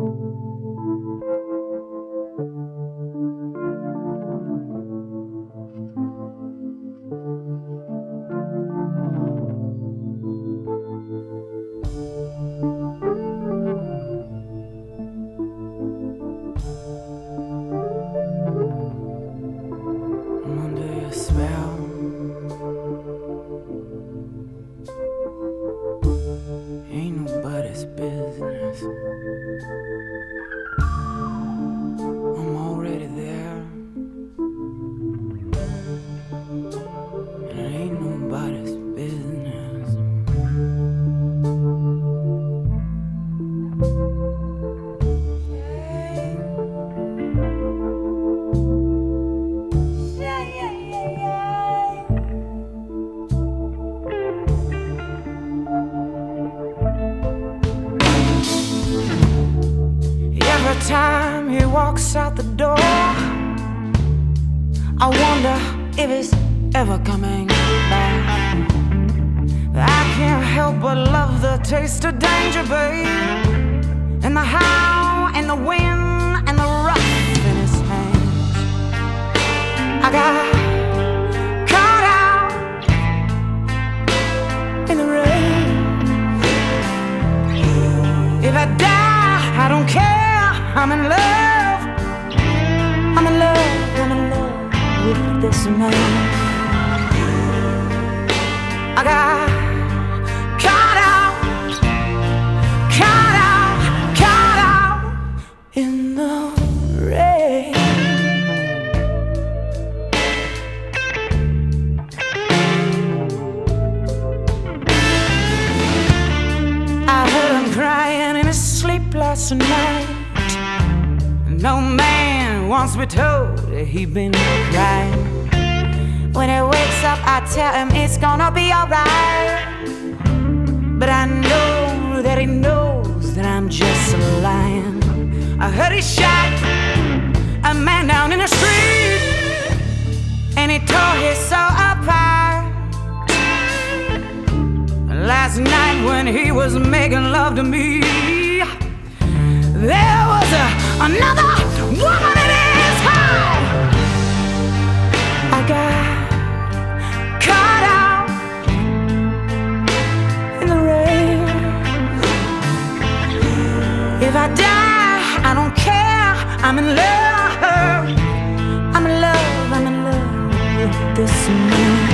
Ain't nobody's business. I'm already there, and it ain't nobody's business. Every time he walks out the door, I wonder if he's ever coming back. I can't help but love the taste of danger, babe, and the how and the wind and the rough in his hands. I got caught out in the rain. If I die, I don't care. I'm in love, I'm in love, I'm in love with this man. I got caught out in the rain. I heard him crying in his sleep last night. No man wants me told that he been crying. When he wakes up, I tell him it's gonna be alright. But I know that he knows that I'm just lying. I heard he shot a man down in the street, and he tore his soul apart. Last night when he was making love to me, there was another woman in his heart. I got caught out in the rain. If I die, I don't care. I'm in love. I'm in love. I'm in love with this man.